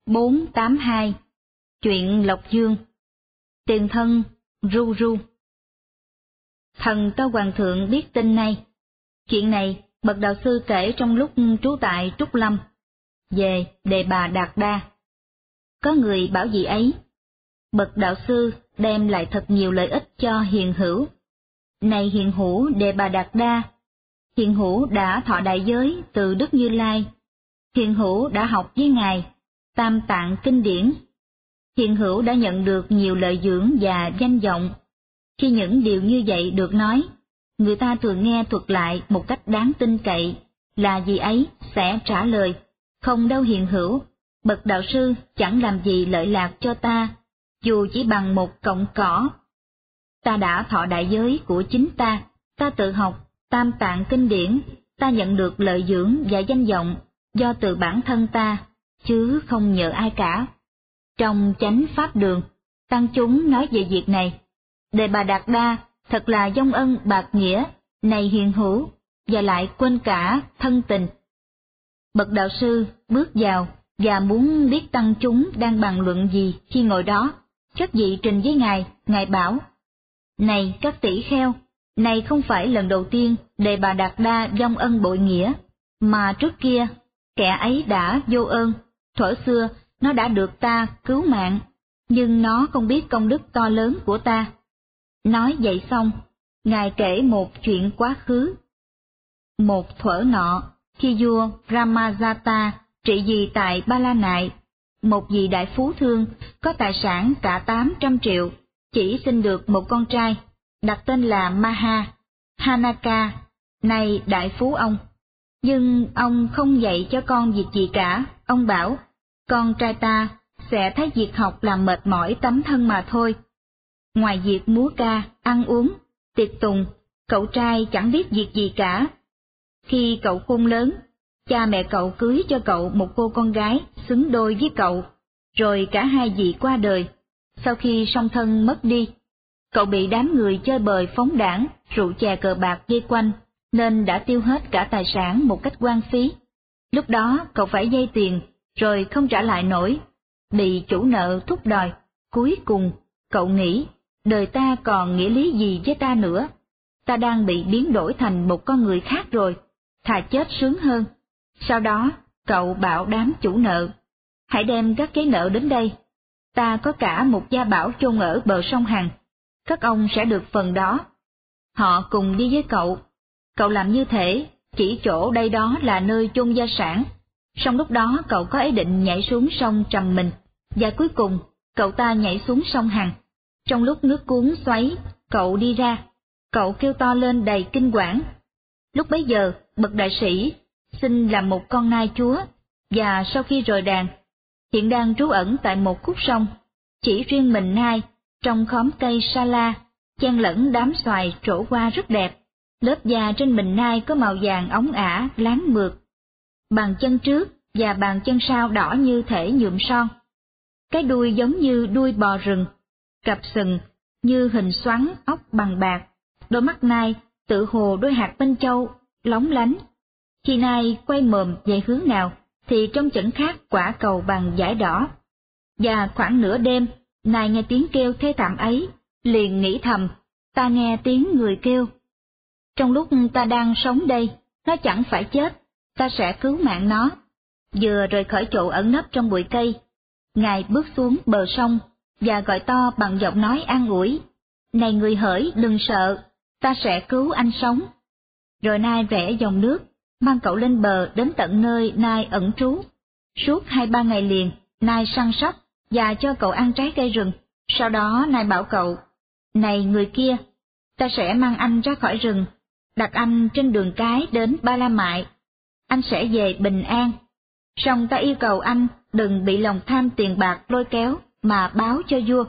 482. Chuyện Lộc Dương. Tiền thân Ru Ru. Thần Tâu Hoàng thượng biết tin này. Chuyện này bậc đạo sư kể trong lúc trú tại Trúc Lâm, về Đề Bà Đạt Đa. Có người bảo gì ấy, bậc đạo sư đem lại thật nhiều lợi ích cho hiền hữu. Này hiền hữu Đề Bà Đạt Đa, hiền hữu đã thọ đại giới từ Đức Như Lai. Hiền hữu đã học với Ngài Tam Tạng Kinh Điển. Hiền hữu đã nhận được nhiều lợi dưỡng và danh vọng. Khi những điều như vậy được nói, người ta thường nghe thuật lại một cách đáng tin cậy, là gì ấy sẽ trả lời, không đâu hiền hữu, bậc đạo sư chẳng làm gì lợi lạc cho ta, dù chỉ bằng một cọng cỏ. Ta đã thọ đại giới của chính ta tự học Tam Tạng Kinh Điển, ta nhận được lợi dưỡng và danh vọng do từ bản thân ta, chứ không nhờ ai cả. Trong Chánh Pháp Đường, tăng chúng nói về việc này. Đề Bà Đạt Đa thật là vong ân bạc nghĩa, này hiền hữu, và lại quên cả thân tình. Bậc đạo sư bước vào và muốn biết tăng chúng đang bàn luận gì khi ngồi đó, các vị trình với Ngài bảo: Này các tỷ kheo, này không phải lần đầu tiên Đề Bà Đạt Đa vong ân bội nghĩa, mà trước kia kẻ ấy đã vô ơn. Thuở xưa nó đã được ta cứu mạng, nhưng nó không biết công đức to lớn của ta. Nói vậy xong, Ngài kể một chuyện quá khứ. Một thuở nọ, khi vua Ramajata trị vì tại Ba La Nại, một vị đại phú thương có tài sản cả 800 triệu, chỉ sinh được một con trai, đặt tên là Hanaka, nay đại phú ông. Nhưng ông không dạy cho con việc gì cả, ông bảo, con trai ta sẽ thấy việc học làm mệt mỏi tấm thân mà thôi. Ngoài việc múa ca, ăn uống, tiệc tùng, cậu trai chẳng biết việc gì cả. Khi cậu khôn lớn, cha mẹ cậu cưới cho cậu một cô con gái xứng đôi với cậu, rồi cả hai vị qua đời. Sau khi song thân mất đi, cậu bị đám người chơi bời phóng đãng, rượu chè cờ bạc vây quanh, nên đã tiêu hết cả tài sản một cách hoang phí. Lúc đó cậu phải vay tiền, rồi không trả lại nổi, bị chủ nợ thúc đòi. Cuối cùng, cậu nghĩ, đời ta còn nghĩa lý gì với ta nữa? Ta đang bị biến đổi thành một con người khác rồi, thà chết sướng hơn. Sau đó, cậu bảo đám chủ nợ, hãy đem các giấy nợ đến đây. Ta có cả một gia bảo chôn ở bờ sông Hằng, các ông sẽ được phần đó. Họ cùng đi với cậu. Cậu làm như thể chỉ chỗ đây đó là nơi chôn gia sản. Song lúc đó cậu có ý định nhảy xuống sông trầm mình, và cuối cùng cậu ta nhảy xuống sông Hằng. Trong lúc nước cuốn xoáy, cậu đi ra, cậu kêu to lên đầy kinh quản. Lúc bấy giờ, bậc đại sĩ xin làm một con nai chúa, và sau khi rời đàn, hiện đang trú ẩn tại một khúc sông, chỉ riêng mình nai, trong khóm cây sa la, chen lẫn đám xoài trổ qua rất đẹp. Lớp da trên mình nai có màu vàng óng ả, láng mượt. Bàn chân trước và bàn chân sau đỏ như thể nhuộm son. Cái đuôi giống như đuôi bò rừng, cặp sừng như hình xoắn ốc bằng bạc. Đôi mắt nai tự hồ đôi hạt minh châu, lóng lánh. Khi nai quay mồm về hướng nào, thì trông chẳng khác quả cầu bằng vải đỏ. Và khoảng nửa đêm, nai nghe tiếng kêu thê thảm ấy, liền nghĩ thầm, ta nghe tiếng người kêu. Trong lúc ta đang sống đây, nó chẳng phải chết, ta sẽ cứu mạng nó. Vừa rời khỏi chỗ ẩn nấp trong bụi cây, Ngài bước xuống bờ sông và gọi to bằng giọng nói an ủi, này người hỡi đừng sợ, ta sẽ cứu anh sống. Rồi nai rẽ dòng nước, mang cậu lên bờ đến tận nơi nai ẩn trú. Suốt 2-3 ngày liền, nai săn sóc và cho cậu ăn trái cây rừng. Sau đó nai bảo cậu, này người kia, ta sẽ mang anh ra khỏi rừng, đặt anh trên đường cái đến Ba La Mại. Anh sẽ về bình an. Song ta yêu cầu anh đừng bị lòng tham tiền bạc lôi kéo mà báo cho vua.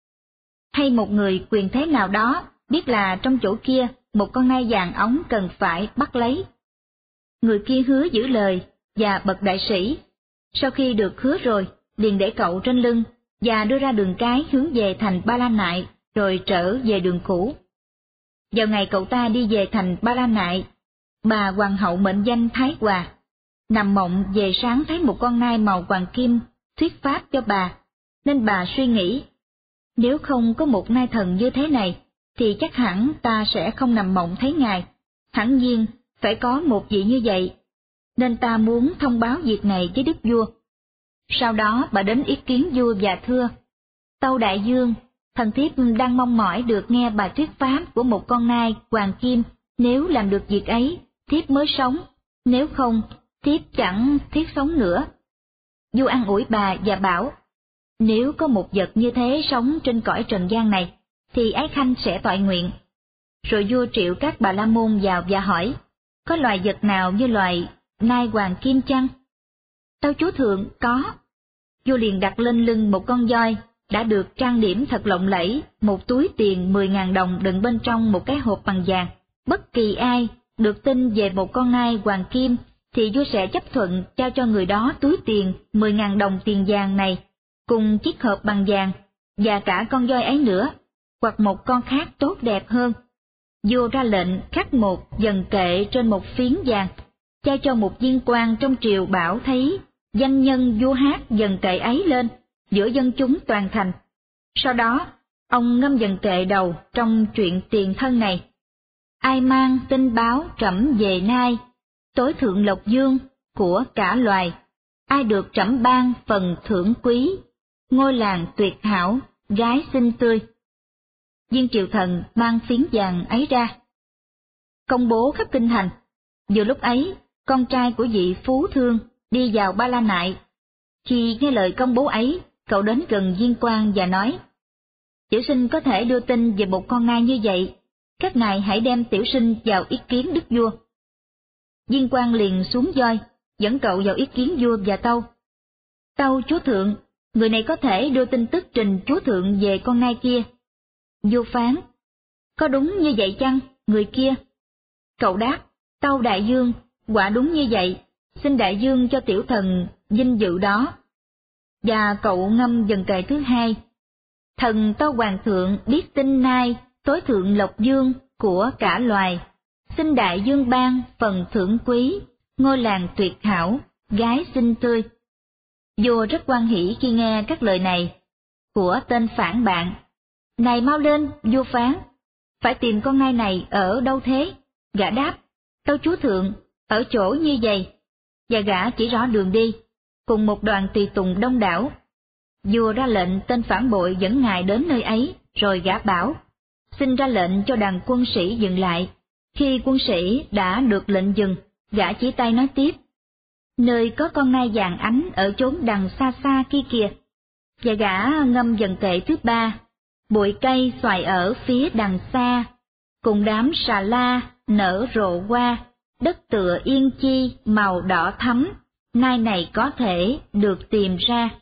Hay một người quyền thế nào đó biết là trong chỗ kia một con nai vàng óng cần phải bắt lấy. Người kia hứa giữ lời, và bậc đại sĩ, sau khi được hứa rồi, liền để cậu trên lưng và đưa ra đường cái hướng về thành Ba La Nại, rồi trở về đường cũ. Vào ngày cậu ta đi về thành Ba La Nại, bà hoàng hậu mệnh danh Thái Hòa nằm mộng về sáng thấy một con nai màu hoàng kim thuyết pháp cho bà, nên bà suy nghĩ, nếu không có một nai thần như thế này, thì chắc hẳn ta sẽ không nằm mộng thấy ngài, hẳn nhiên phải có một vị như vậy, nên ta muốn thông báo việc này với đức vua. Sau đó bà đến ý kiến vua và thưa, tâu đại dương, thần thiếp đang mong mỏi được nghe bài thuyết pháp của một con nai hoàng kim, nếu làm được việc ấy, thiếp mới sống, nếu không, thiếp chẳng thiết sống nữa. Vua an ủi bà và bảo, nếu có một vật như thế sống trên cõi trần gian này, thì ái khanh sẽ toại nguyện. Rồi vua triệu các bà la môn vào và hỏi, có loài vật nào như loài nai hoàng kim chăng? Tâu chúa thượng, có. Vua liền đặt lên lưng một con voi, đã được trang điểm thật lộng lẫy, một túi tiền 10.000 đồng đựng bên trong một cái hộp bằng vàng. Bất kỳ ai được tin về một con nai hoàng kim, thì vua sẽ chấp thuận trao cho người đó túi tiền 10.000 đồng tiền vàng này, cùng chiếc hộp bằng vàng, và cả con voi ấy nữa, hoặc một con khác tốt đẹp hơn. Vua ra lệnh khắc một dần kệ trên một phiến vàng, trao cho một viên quan trong triều bảo thấy danh nhân vua hát dần kệ ấy lên giữa dân chúng toàn thành. Sau đó, ông ngâm dần kệ đầu trong chuyện tiền thân này. Ai mang tin báo trẫm về nay, tối thượng lộc dương của cả loài, ai được trẫm ban phần thưởng quý, ngôi làng tuyệt hảo, gái xinh tươi. Viên triều thần mang phiến vàng ấy ra, công bố khắp kinh thành. Vừa lúc ấy, con trai của vị phú thương đi vào Ba La Nại. Khi nghe lời công bố ấy, cậu đến gần viên quan và nói, tiểu sinh có thể đưa tin về một con nai như vậy, các ngài hãy đem tiểu sinh vào ý kiến đức vua. Viên quan liền xuống voi, dẫn cậu vào ý kiến vua và tâu. Tâu chúa thượng, người này có thể đưa tin tức trình chúa thượng về con nai kia. Vua phán, có đúng như vậy chăng, người kia? Cậu đáp, tâu đại dương, quả đúng như vậy, xin đại dương cho tiểu thần vinh dự đó. Và cậu ngâm dần kệ thứ hai, thần tâu hoàng thượng biết tin nai, tối thượng lộc dương của cả loài, xin đại dương ban phần thưởng quý, ngôi làng tuyệt hảo, gái xinh tươi. Vua rất hoan hỉ khi nghe các lời này của tên phản bạn. Này mau lên, vua phán, phải tìm con nai này ở đâu thế? Gã đáp, tâu chúa thượng, ở chỗ như vậy. Và gã chỉ rõ đường đi, cùng một đoàn tùy tùng đông đảo. Vua ra lệnh tên phản bội dẫn ngài đến nơi ấy, rồi gã bảo, xin ra lệnh cho đoàn quân sĩ dừng lại. Khi quân sĩ đã được lệnh dừng, gã chỉ tay nói tiếp, nơi có con nai vàng ánh ở chốn đằng xa xa kia kìa. Và gã ngâm dần kệ thứ ba, bụi cây xoài ở phía đằng xa, cùng đám xà la nở rộ qua, đất tựa yên chi màu đỏ thắm, nai này có thể được tìm ra.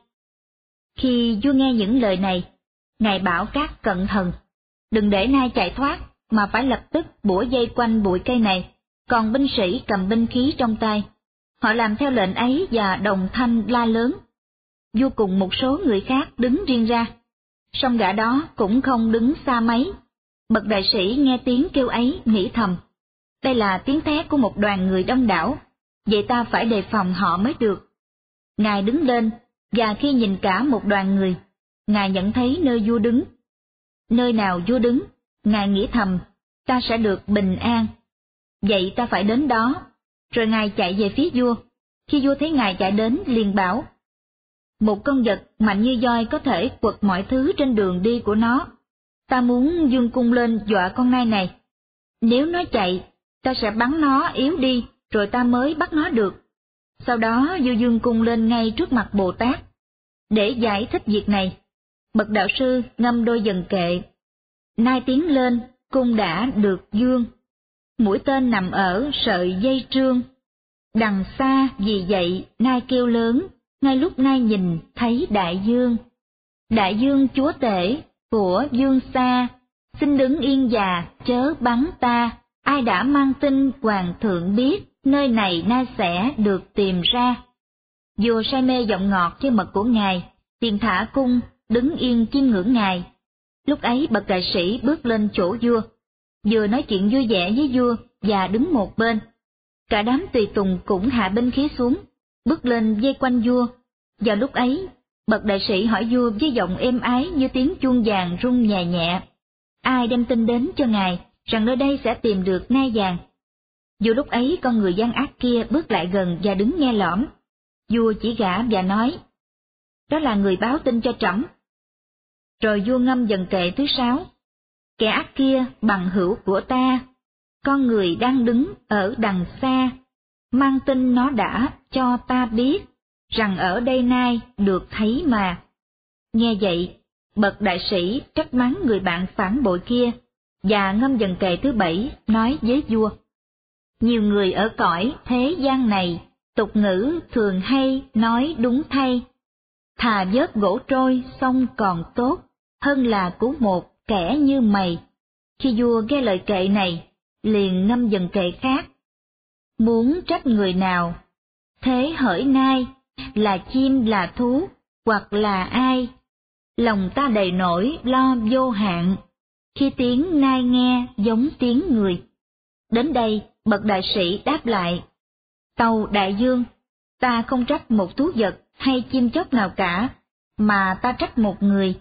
Khi vua nghe những lời này, ngài bảo các cận thần, đừng để nai chạy thoát, mà phải lập tức bủa dây quanh bụi cây này, còn binh sĩ cầm binh khí trong tay. Họ làm theo lệnh ấy và đồng thanh la lớn. Vua cùng một số người khác đứng riêng ra, song gã đó cũng không đứng xa mấy. Bậc đại sĩ nghe tiếng kêu ấy nghĩ thầm, đây là tiếng thét của một đoàn người đông đảo, vậy ta phải đề phòng họ mới được. Ngài đứng lên, và khi nhìn cả một đoàn người, ngài nhận thấy nơi vua đứng. Nơi nào vua đứng, ngài nghĩ thầm, ta sẽ được bình an. Vậy ta phải đến đó. Rồi ngài chạy về phía vua. Khi vua thấy ngài chạy đến, liền bảo, một con vật mạnh như voi có thể quật mọi thứ trên đường đi của nó. Ta muốn dương cung lên dọa con nai này. Nếu nó chạy, ta sẽ bắn nó yếu đi, rồi ta mới bắt nó được. Sau đó vua dương cung lên ngay trước mặt Bồ Tát. Để giải thích việc này, bậc đạo sư ngâm đôi dần kệ. Nai tiến lên, cung đã được dương. Mũi tên nằm ở sợi dây trương. Đằng xa vì vậy nai kêu lớn, ngay lúc nai nhìn thấy đại dương. Đại dương chúa tể của dương xa, xin đứng yên và chớ bắn ta. Ai đã mang tin hoàng thượng biết, nơi này nai sẽ được tìm ra. Vua say mê giọng ngọt với mật của ngài, liền thả cung, đứng yên chiêm ngưỡng ngài. Lúc ấy bậc đại sĩ bước lên chỗ vua, vừa nói chuyện vui vẻ với vua và đứng một bên. Cả đám tùy tùng cũng hạ binh khí xuống, bước lên vây quanh vua. Vào lúc ấy, Bậc đại sĩ hỏi vua với giọng êm ái như tiếng chuông vàng rung nhẹ nhẹ. Ai đem tin đến cho ngài rằng nơi đây sẽ tìm được ngai vàng? Vua lúc ấy con người gian ác kia bước lại gần và đứng nghe lõm. Vua chỉ gã và nói, đó là người báo tin cho trẫm. Rồi vua ngâm dần kệ thứ 6. Kẻ ác kia bằng hữu của ta, con người đang đứng ở đằng xa, mang tin nó đã cho ta biết, rằng ở đây nay được thấy mà. Nghe vậy, bậc đại sĩ trách mắng người bạn phản bội kia, và ngâm dần kệ thứ 7 nói với vua. Nhiều người ở cõi thế gian này, tục ngữ thường hay nói đúng thay, thà vớt gỗ trôi xong còn tốt, hơn là cứu một kẻ như mày. Khi vua nghe lời kệ này, liền ngâm dần kệ khác. Muốn trách người nào, thế hỡi nay, là chim là thú, hoặc là ai, lòng ta đầy nỗi lo vô hạn, khi tiếng nai nghe giống tiếng người. Đến đây, bậc đại sĩ đáp lại, tâu đại dương, ta không trách một thú vật hay chim chóc nào cả, mà ta trách một người.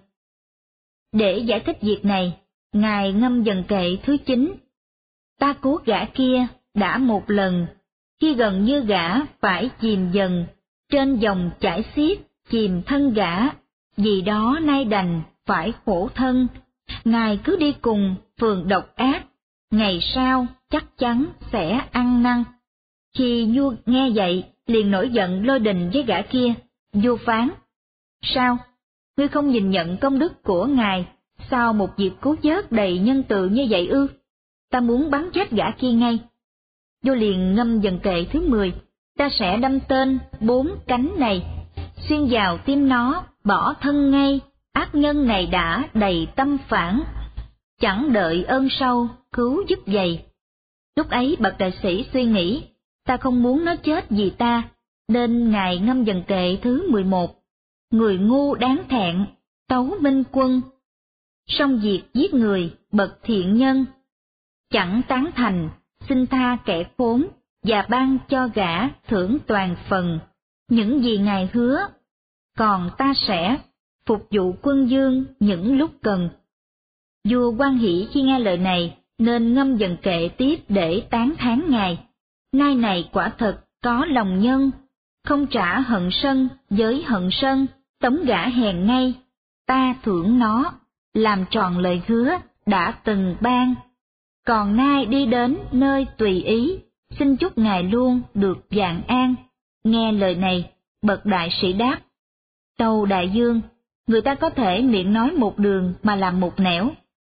Để giải thích việc này, ngài ngâm dần kệ thứ 9. Ta cứu gã kia đã một lần, khi gần như gã phải chìm dần, trên dòng chảy xiết chìm thân gã, vì đó nay đành phải khổ thân. Ngài cứ đi cùng phường độc ác, ngày sau chắc chắn sẽ ăn năn. Khi vua nghe vậy, liền nổi giận lôi đình với gã kia. Vua phán, sao? Ngươi không nhìn nhận công đức của ngài, sao một việc cứu vớt đầy nhân từ như vậy ư? Ta muốn bắn chết gã kia ngay. Vua liền ngâm dần kệ thứ 10. Ta sẽ đâm tên 4 cánh này, xuyên vào tim nó, bỏ thân ngay. Ác nhân này đã đầy tâm phản, chẳng đợi ơn sau cứu giúp vậy. Lúc ấy bậc đại sĩ suy nghĩ, ta không muốn nó chết vì ta, nên ngài ngâm dần kệ thứ 11. Người ngu đáng thẹn, tấu minh quân, song việc giết người bậc thiện nhân, chẳng tán thành, xin tha kẻ khốn, và ban cho gã thưởng toàn phần, những gì ngài hứa, còn ta sẽ phục vụ quân dương những lúc cần. Vua hoan hỷ khi nghe lời này, nên ngâm dần kệ tiếp để tán thán ngài. Nai này quả thật có lòng nhân, không trả hận sân với hận sân, tống gã hèn ngay, ta thưởng nó, làm tròn lời hứa đã từng ban. Còn nay đi đến nơi tùy ý, xin chúc ngài luôn được vạn an. Nghe lời này, bậc đại sĩ đáp, tâu đại dương, người ta có thể miệng nói một đường mà làm một nẻo.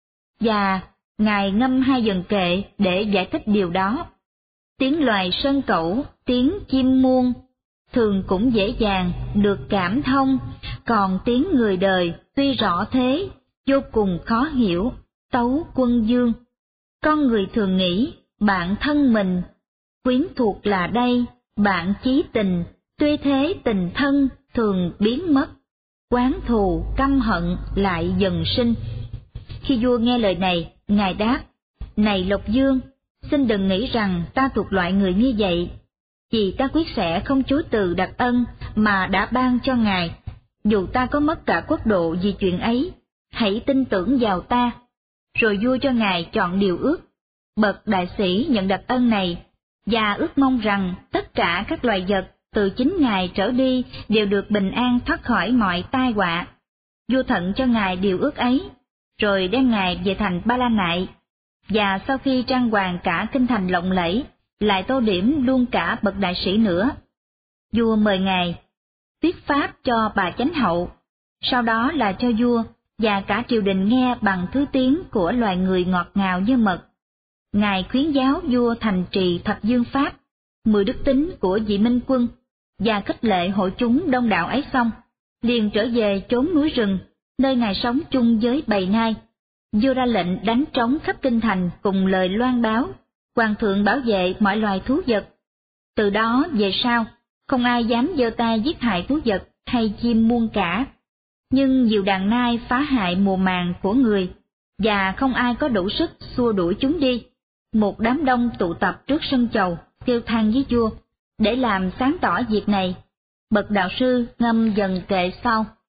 Và ngài ngâm 2 dần kệ để giải thích điều đó. Tiếng loài sơn cẩu, tiếng chim muông, thường cũng dễ dàng được cảm thông, còn tiếng người đời tuy rõ thế, vô cùng khó hiểu. Tấu quân dương, con người thường nghĩ bạn thân mình, quyến thuộc là đây, bạn chí tình, tuy thế tình thân thường biến mất, oán thù căm hận lại dần sinh. Khi vua nghe lời này, ngài đáp, này Lộc Dương, xin đừng nghĩ rằng ta thuộc loại người như vậy, vì ta quyết sẽ không chối từ đặc ân mà đã ban cho ngài, dù ta có mất cả quốc độ vì chuyện ấy, hãy tin tưởng vào ta. Rồi vua cho ngài chọn điều ước. Bậc đại sĩ nhận đặc ân này, và ước mong rằng tất cả các loài vật từ chính ngài trở đi đều được bình an thoát khỏi mọi tai họa. Vua thận cho ngài điều ước ấy, rồi đem ngài về thành Ba La Nại, và sau khi trang hoàng cả kinh thành lộng lẫy, lại tô điểm luôn cả bậc đại sĩ nữa. Vua mời ngài thuyết pháp cho bà chánh hậu, sau đó là cho vua và cả triều đình nghe bằng thứ tiếng của loài người ngọt ngào như mật. Ngài khuyến giáo vua thành trì thập dương pháp, 10 đức tính của vị minh quân, và khích lệ hội chúng đông đảo ấy xong, liền trở về chốn núi rừng, nơi ngài sống chung với bầy nai. Vua ra lệnh đánh trống khắp kinh thành cùng lời loan báo, hoàng thượng bảo vệ mọi loài thú vật. Từ đó về sau, không ai dám giơ tay giết hại thú vật hay chim muông cả. Nhưng nhiều đàn nai phá hại mùa màng của người, và không ai có đủ sức xua đuổi chúng đi. Một đám đông tụ tập trước sân chầu, kêu than với vua. Để làm sáng tỏ việc này, bậc đạo sư ngâm dần kệ sau.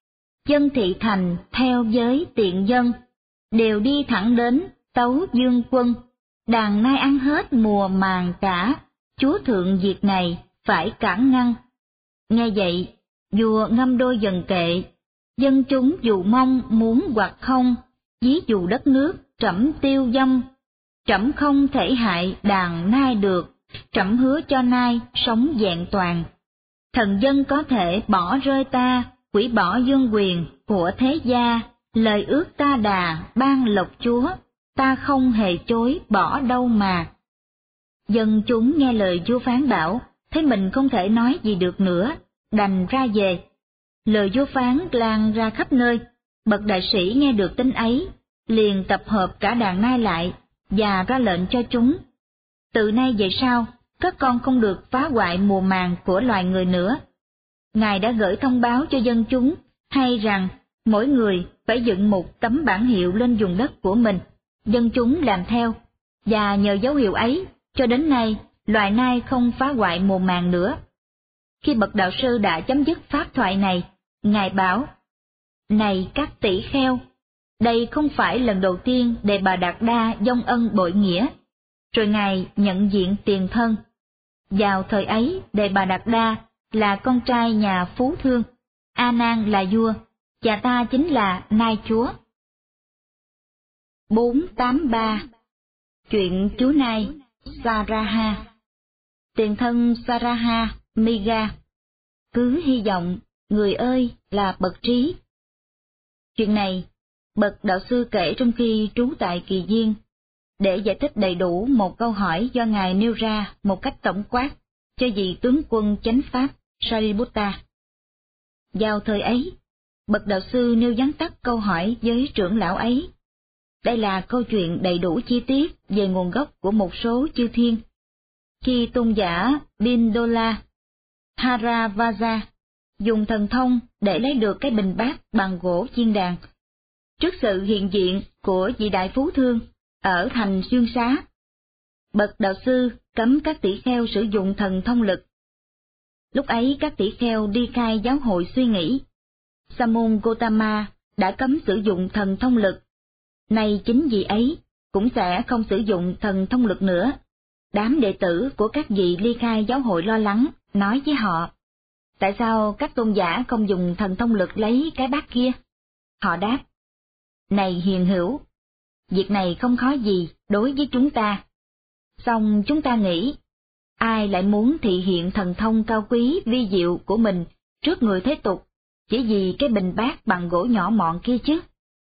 dân thị thành theo với tiện dân, đều đi thẳng đến tấu dương quân, đàn nai ăn hết mùa màng cả, chúa thượng việc này phải cản ngăn. Nghe vậy, vua ngâm đôi dần kệ, dân chúng dù mong muốn hoặc không, ví dụ đất nước trẫm tiêu vong, trẫm không thể hại đàn nai được, trẫm hứa cho nai sống vẹn toàn. Thần dân có thể bỏ rơi ta, hủy bỏ vương quyền của thế gia, lời ước ta đà ban lộc chúa, ta không hề chối bỏ đâu mà. Dân chúng nghe lời vua phán bảo, thấy mình không thể nói gì được nữa, đành ra về. Lời vua phán lan ra khắp nơi, bậc đại sĩ nghe được tin ấy, liền tập hợp cả đàn nai lại, và ra lệnh cho chúng. Từ nay về sau, các con không được phá hoại mùa màng của loài người nữa. Ngài đã gửi thông báo cho dân chúng, hay rằng mỗi người phải dựng một tấm bản hiệu lên vùng đất của mình, dân chúng làm theo, và nhờ dấu hiệu ấy, cho đến nay, loài nai không phá hoại mùa màng nữa. Khi bậc đạo sư đã chấm dứt pháp thoại này, Ngài bảo, này các tỷ kheo, đây không phải lần đầu tiên Đề Bà Đạt Đa vong ân bội nghĩa. Rồi Ngài nhận diện tiền thân. Vào thời ấy, Đề Bà Đạt Đa là con trai nhà Phú Thương, A Nan là vua, và ta chính là nai chúa. 483. Chuyện chú nai Saraha. Tiền thân Saraha, Miga. Cứ hy vọng, người ơi, là bậc trí. Chuyện này, bậc đạo sư kể trong khi trú tại Kỳ Viên, để giải thích đầy đủ một câu hỏi do Ngài nêu ra một cách tổng quát cho vị tướng quân chánh pháp Sariputta. Vào thời ấy, bậc đạo sư nêu vắn tắt câu hỏi với trưởng lão ấy. Đây là câu chuyện đầy đủ chi tiết về nguồn gốc của một số chư thiên. Khi tôn giả Pindola Haravaja dùng thần thông để lấy được cái bình bát bằng gỗ chiên đàn, trước sự hiện diện của vị đại phú thương ở thành Xuyên Xá, bậc đạo sư cấm các tỷ kheo sử dụng thần thông lực. Lúc ấy các tỷ kheo đi khai giáo hội suy nghĩ, Sa môn Gotama đã cấm sử dụng thần thông lực. Nay chính vì ấy cũng sẽ không sử dụng thần thông lực nữa. Đám đệ tử của các vị ly khai giáo hội lo lắng, nói với họ, tại sao các tôn giả không dùng thần thông lực lấy cái bát kia? Họ đáp, này hiền hữu, việc này không khó gì đối với chúng ta. Song chúng ta nghĩ, ai lại muốn thị hiện thần thông cao quý vi diệu của mình trước người thế tục, chỉ vì cái bình bát bằng gỗ nhỏ mọn kia chứ?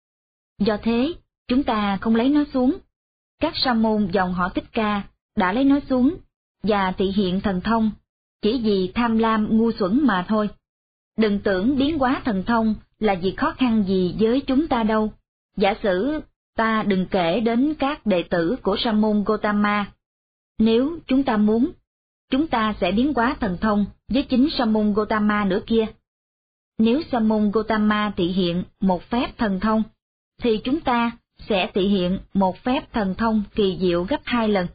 Do thế, chúng ta không lấy nó xuống. Các sa môn dòng họ Thích Ca đã lấy nó xuống, và thị hiện thần thông, chỉ vì tham lam ngu xuẩn mà thôi. Đừng tưởng biến hóa thần thông là việc khó khăn gì với chúng ta đâu. Giả sử ta đừng kể đến các đệ tử của Sa môn Gotama. Nếu chúng ta muốn, chúng ta sẽ biến hóa thần thông với chính Sa môn Gotama nữa kia. Nếu Sa môn Gotama thị hiện một phép thần thông, thì chúng ta sẽ thị hiện một phép thần thông kỳ diệu gấp 2 lần.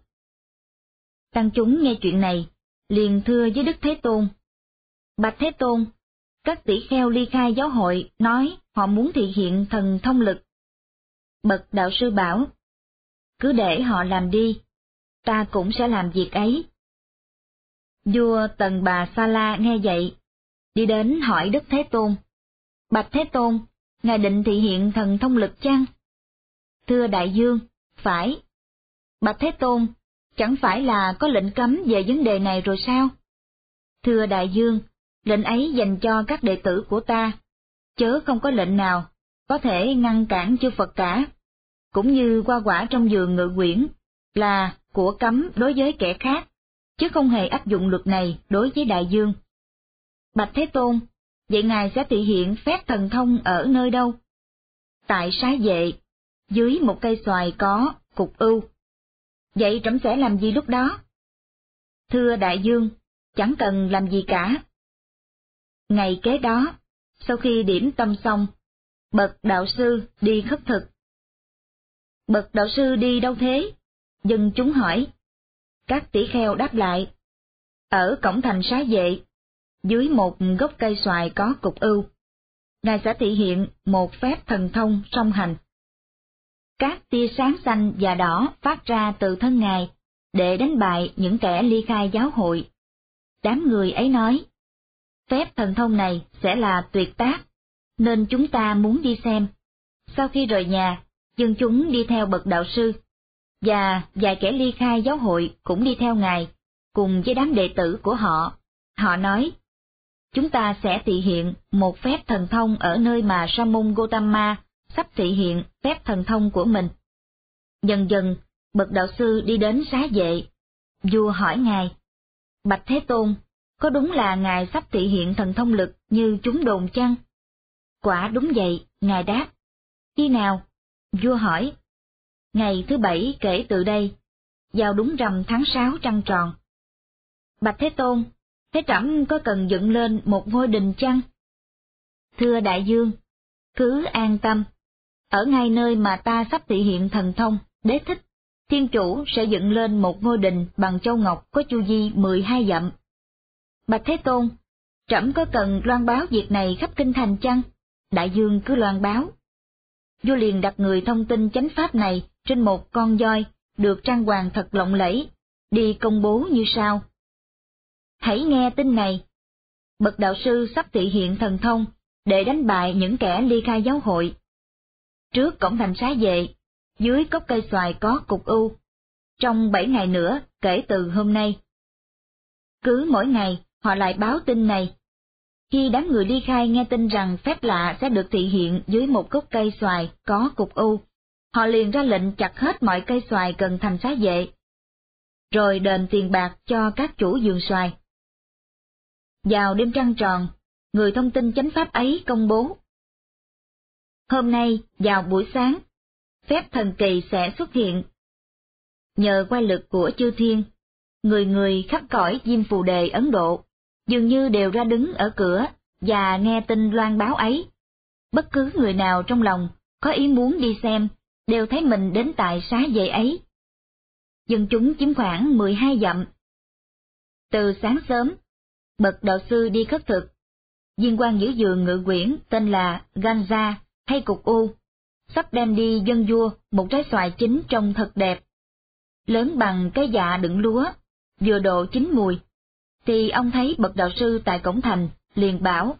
Tăng chúng nghe chuyện này, liền thưa với Đức Thế Tôn. Bạch Thế Tôn, các tỷ kheo ly khai giáo hội nói họ muốn thị hiện thần thông lực. Bậc đạo sư bảo, cứ để họ làm đi, ta cũng sẽ làm việc ấy. Vua Tần Bà Sa La nghe vậy, đi đến hỏi Đức Thế Tôn. Bạch Thế Tôn, Ngài định thị hiện thần thông lực chăng? Thưa Đại Dương, phải. Bạch Thế Tôn, chẳng phải là có lệnh cấm về vấn đề này rồi sao? Thưa Đại Dương, lệnh ấy dành cho các đệ tử của ta, chớ không có lệnh nào có thể ngăn cản chư Phật cả, cũng như hoa quả trong vườn Ngự Quyển là của cấm đối với kẻ khác, chứ không hề áp dụng luật này đối với Đại Dương. Bạch Thế Tôn, vậy Ngài sẽ thị hiện phép thần thông ở nơi đâu? Tại Xá Vệ, dưới một cây xoài có cục ưu. Vậy trẫm sẽ làm gì lúc đó? Thưa Đại Dương, chẳng cần làm gì cả. Ngày kế đó, sau khi điểm tâm xong, bậc đạo sư đi khất thực. Bậc đạo sư đi đâu thế? Dân chúng hỏi. Các tỷ kheo đáp lại. Ở cổng thành Xá Vệ, dưới một gốc cây xoài có cục ưu. Ngài sẽ thị hiện một phép thần thông song hành. Các tia sáng xanh và đỏ phát ra từ thân Ngài để đánh bại những kẻ ly khai giáo hội. Đám người ấy nói, phép thần thông này sẽ là tuyệt tác, nên chúng ta muốn đi xem. Sau khi rời nhà, dân chúng đi theo bậc đạo sư, và vài kẻ ly khai giáo hội cũng đi theo Ngài, cùng với đám đệ tử của họ. Họ nói, chúng ta sẽ thị hiện một phép thần thông ở nơi mà Sa môn Gotama sắp thị hiện phép thần thông của mình. Dần dần, bậc đạo sư đi đến xá vệ. Vua hỏi Ngài, Bạch Thế Tôn, có đúng là Ngài sắp thị hiện thần thông lực như chúng đồn chăng? Quả đúng vậy, Ngài đáp. Khi nào? Vua hỏi. Ngày thứ 7 kể từ đây, vào đúng rằm tháng 6 trăng tròn. Bạch Thế Tôn, thế trẫm có cần dựng lên một ngôi đình chăng? Thưa đại dương, cứ an tâm, ở ngay nơi mà ta sắp thị hiện thần thông, đế thích, thiên chủ sẽ dựng lên một ngôi đình bằng châu ngọc có chu vi 12 dặm. Bạch Thế Tôn, trẫm có cần loan báo việc này khắp kinh thành chăng? Đại dương cứ loan báo. Vua liền đặt người thông tin chánh pháp này trên một con voi, được trang hoàng thật lộng lẫy, đi công bố như sau. Hãy nghe tin này. Bậc đạo sư sắp thị hiện thần thông để đánh bại những kẻ ly khai giáo hội. Trước cổng thành xá vệ, dưới gốc cây xoài có cục u, trong 7 ngày nữa kể từ hôm nay. Cứ mỗi ngày họ lại báo tin này. Khi đám người ly khai nghe tin rằng phép lạ sẽ được thị hiện dưới một gốc cây xoài có cục u, họ liền ra lệnh chặt hết mọi cây xoài gần thành xá vệ, rồi đền tiền bạc cho các chủ vườn xoài. Vào đêm trăng tròn, người thông tin chánh pháp ấy công bố. Hôm nay, vào buổi sáng, phép thần kỳ sẽ xuất hiện. Nhờ quay lực của chư thiên, người người khắp cõi Diêm Phù Đề Ấn Độ dường như đều ra đứng ở cửa và nghe tin loan báo ấy. Bất cứ người nào trong lòng có ý muốn đi xem, đều thấy mình đến tại xá vệ ấy. Dân chúng chiếm khoảng 12 dặm. Từ sáng sớm, bậc đạo sư đi khất thực. Viên quan giữ vườn ngự quyển tên là Ganja hay Cục U, sắp đem đi dâng vua một trái xoài chín trông thật đẹp, lớn bằng cái dạ đựng lúa, vừa độ chín mùi. Thì ông thấy bậc đạo sư tại cổng thành, liền bảo.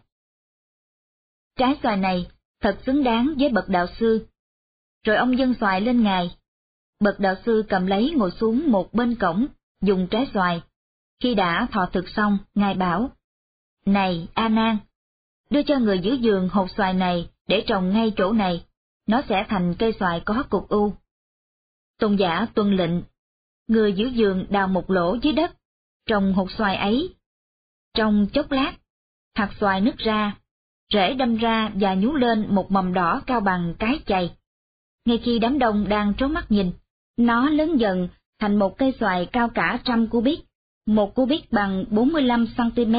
Trái xoài này thật xứng đáng với bậc đạo sư. Rồi ông dâng xoài lên Ngài. Bậc đạo sư cầm lấy ngồi xuống một bên cổng, dùng trái xoài. Khi đã thọ thực xong, Ngài bảo, này A Nan, đưa cho người giữ vườn hột xoài này để trồng ngay chỗ này, nó sẽ thành cây xoài có cục u. Tôn giả tuân lệnh, người giữ vườn đào một lỗ dưới đất, trồng hột xoài ấy. Trong chốc lát, hạt xoài nứt ra, rễ đâm ra và nhú lên một mầm đỏ cao bằng cái chày. Ngay khi đám đông đang trố mắt nhìn, nó lớn dần thành một cây xoài cao cả 100 cubic, một cubic bằng 45 cm.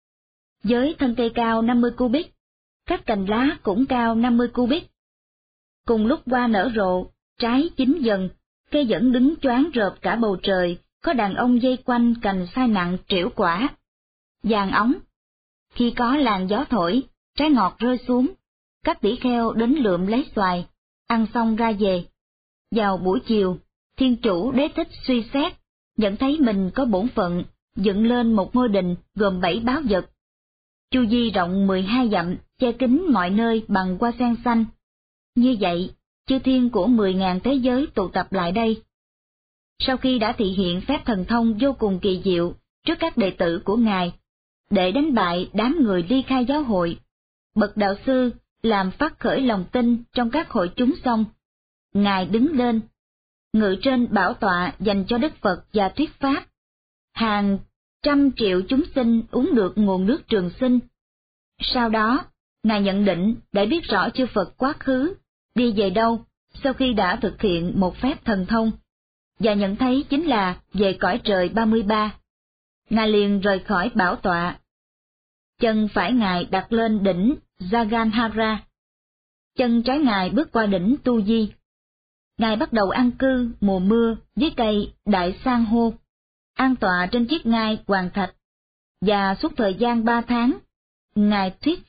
Với thân cây cao 50 cubic, các cành lá cũng cao 50 cubic. Cùng lúc hoa nở rộ, trái chín dần, cây vẫn đứng choáng rợp cả bầu trời, có đàn ông dây quanh cành sai nặng trĩu quả. Vàng óng. Khi có làn gió thổi, trái ngọt rơi xuống, các tỷ kheo đến lượm lấy xoài, ăn xong ra về. Vào buổi chiều, thiên chủ đế thích suy xét, nhận thấy mình có bổn phận, dựng lên một ngôi đình gồm 7 báu vật. Chu vi rộng 12 dặm, che kín mọi nơi bằng hoa sen xanh. Như vậy, chư thiên của 10.000 thế giới tụ tập lại đây. Sau khi đã thị hiện phép thần thông vô cùng kỳ diệu trước các đệ tử của Ngài, để đánh bại đám người ly khai giáo hội, bậc đạo sư làm phát khởi lòng tin trong các hội chúng xong. Ngài đứng lên, ngự trên bảo tọa dành cho Đức Phật và thuyết pháp. Hàng trăm triệu chúng sinh uống được nguồn nước trường sinh. Sau đó, Ngài nhận định để biết rõ chư Phật quá khứ, đi về đâu, sau khi đã thực hiện một phép thần thông, và nhận thấy chính là về cõi trời 33. Ngài liền rời khỏi bảo tọa. Chân phải Ngài đặt lên đỉnh Jaganhara. Chân trái Ngài bước qua đỉnh Tu Di. Ngài bắt đầu an cư mùa mưa dưới cây đại san hô, an tọa trên chiếc ngai hoàng thạch, và suốt thời gian 3 tháng, Ngài thuyết pháp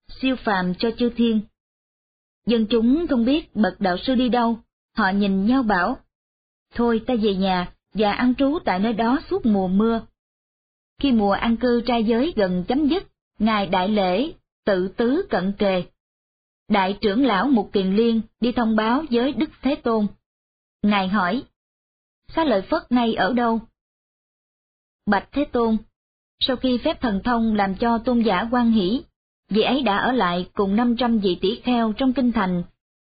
siêu phàm cho chư thiên. Dân chúng không biết bậc đạo sư đi đâu, họ nhìn nhau bảo, thôi ta về nhà và ăn trú tại nơi đó suốt mùa mưa. Khi mùa an cư trai giới gần chấm dứt, ngài đại lễ, tự tứ cận kề. Đại trưởng lão Mục Kiền Liên đi thông báo với Đức Thế Tôn. Ngài hỏi, Xá Lợi Phất nay ở đâu? Bạch Thế Tôn, sau khi phép thần thông làm cho tôn giả hoan hỷ, vị ấy đã ở lại cùng 500 vị tỷ kheo trong kinh thành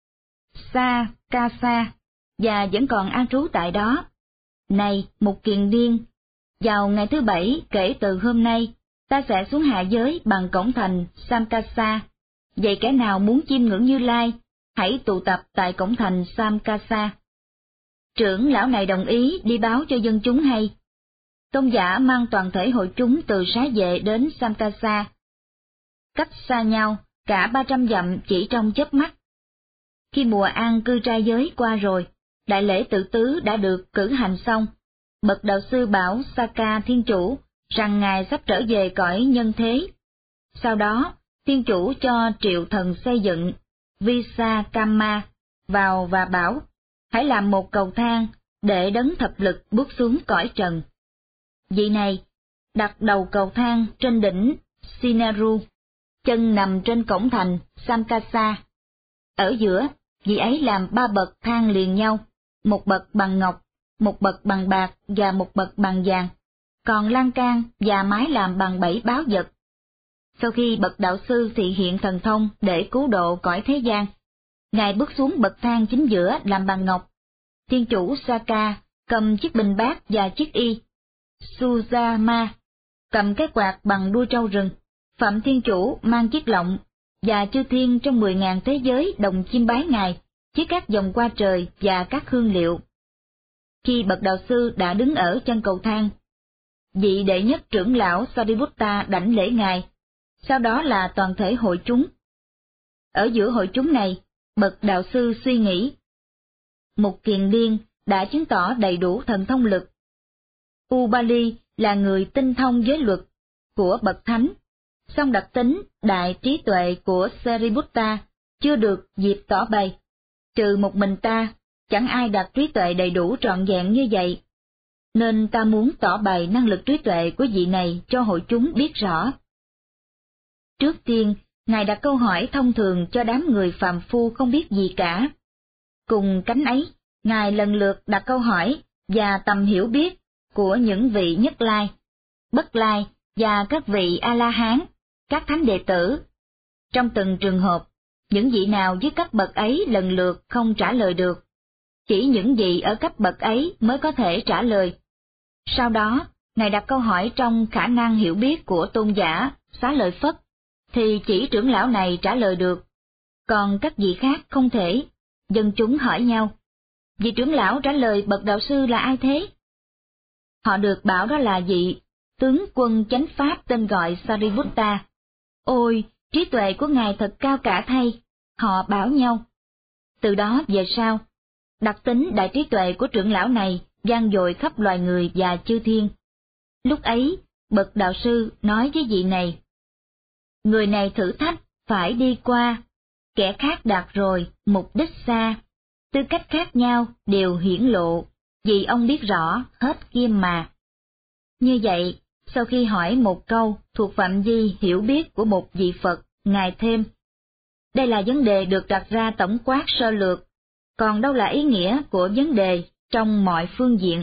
Sa và vẫn còn an trú tại đó. Này Mục Kiền Liên, vào ngày thứ Bảy kể từ hôm nay, ta sẽ xuống hạ giới bằng cổng thành Samkasa. Vậy kẻ nào muốn chiêm ngưỡng Như Lai, hãy tụ tập tại cổng thành Samkasa. Trưởng lão này đồng ý đi báo cho dân chúng hay. Tôn giả mang toàn thể hội chúng từ Xá Vệ đến Samkasa, cách xa nhau cả 300 dặm chỉ trong chớp mắt. Khi mùa an cư trai giới qua rồi, đại lễ tự tứ đã được cử hành xong. Bậc đạo sư bảo Saka Thiên Chủ rằng ngài sắp trở về cõi nhân thế. Sau đó, Thiên Chủ cho Triệu Thần xây dựng Visakama vào và bảo, hãy làm một cầu thang để đấng thập lực bước xuống cõi trần. Vị này đặt đầu cầu thang trên đỉnh Sinaru, chân nằm trên cổng thành Samkasa. Ở giữa, vị ấy làm 3 bậc thang liền nhau, một bậc bằng ngọc, một bậc bằng bạc và một bậc bằng vàng, còn lan can và mái làm bằng 7 báo vật. Sau khi bậc đạo sư thị hiện thần thông để cứu độ cõi thế gian, ngài bước xuống bậc thang chính giữa làm bằng ngọc. Thiên chủ Saka cầm chiếc bình bát và chiếc y. Sujama cầm cái quạt bằng đuôi trâu rừng. Phạm Thiên Chủ mang chiếc lọng, và chư thiên trong 10.000 thế giới đồng chiêm bái ngài với các vòng qua trời và các hương liệu. Khi bậc đạo sư đã đứng ở chân cầu thang, vị đệ nhất trưởng lão Sariputta đảnh lễ ngài, sau đó là toàn thể hội chúng. Ở giữa hội chúng này, bậc đạo sư suy nghĩ. Mục Kiền Liên đã chứng tỏ đầy đủ thần thông lực. Ubali là người tinh thông với luật của bậc thánh, song đặc tính đại trí tuệ của Sariputta chưa được dịp tỏ bày. Trừ một mình ta, chẳng ai đạt trí tuệ đầy đủ trọn vẹn như vậy. Nên ta muốn tỏ bày năng lực trí tuệ của vị này cho hội chúng biết rõ. Trước tiên, ngài đặt câu hỏi thông thường cho đám người phàm phu không biết gì cả. Cùng cánh ấy, ngài lần lượt đặt câu hỏi và tầm hiểu biết của những vị Nhất Lai, Bất Lai và các vị A-la-hán, các thánh đệ tử. Trong từng trường hợp, những vị nào với cấp bậc ấy lần lượt không trả lời được, chỉ những vị ở cấp bậc ấy mới có thể trả lời. Sau đó, ngài đặt câu hỏi trong khả năng hiểu biết của tôn giả Xá Lợi Phất, thì chỉ trưởng lão này trả lời được, còn các vị khác không thể. Dân chúng hỏi nhau, vị trưởng lão trả lời bậc đạo sư là ai thế? Họ được bảo đó là vị tướng quân chánh pháp tên gọi Sariputta. Ôi, trí tuệ của ngài thật cao cả thay, họ bảo nhau. Từ đó về sau, đặc tính đại trí tuệ của trưởng lão này vang dội khắp loài người và chư thiên. Lúc ấy, bậc đạo sư nói với vị này, người này thử thách phải đi qua, kẻ khác đạt rồi mục đích xa, tư cách khác nhau đều hiển lộ, vì ông biết rõ hết kia mà. Như vậy, sau khi hỏi một câu thuộc phạm vi hiểu biết của một vị Phật, ngài thêm, đây là vấn đề được đặt ra tổng quát sơ lược, còn đâu là ý nghĩa của vấn đề trong mọi phương diện.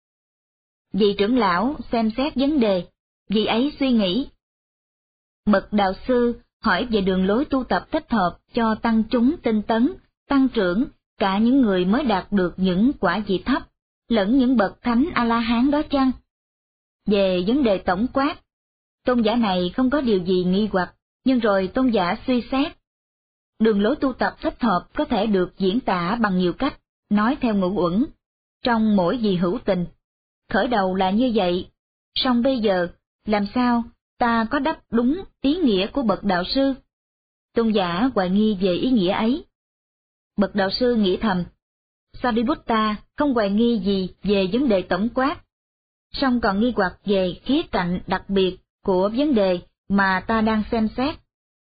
Vị trưởng lão xem xét vấn đề, vị ấy suy nghĩ. Bậc đạo sư hỏi về đường lối tu tập thích hợp cho tăng chúng tinh tấn, tăng trưởng, cả những người mới đạt được những quả vị thấp, lẫn những bậc thánh A-la-hán đó chăng? Về vấn đề tổng quát, tôn giả này không có điều gì nghi hoặc, nhưng rồi tôn giả suy xét. Đường lối tu tập thích hợp có thể được diễn tả bằng nhiều cách, nói theo ngụ uẩn, trong mỗi vị hữu tình. Khởi đầu là như vậy, song bây giờ, làm sao ta có đáp đúng ý nghĩa của bậc đạo sư? Tôn giả hoài nghi về ý nghĩa ấy. Bậc đạo sư nghĩ thầm, Sariputta không hoài nghi gì về vấn đề tổng quát, song còn nghi hoặc về khía cạnh đặc biệt của vấn đề mà ta đang xem xét.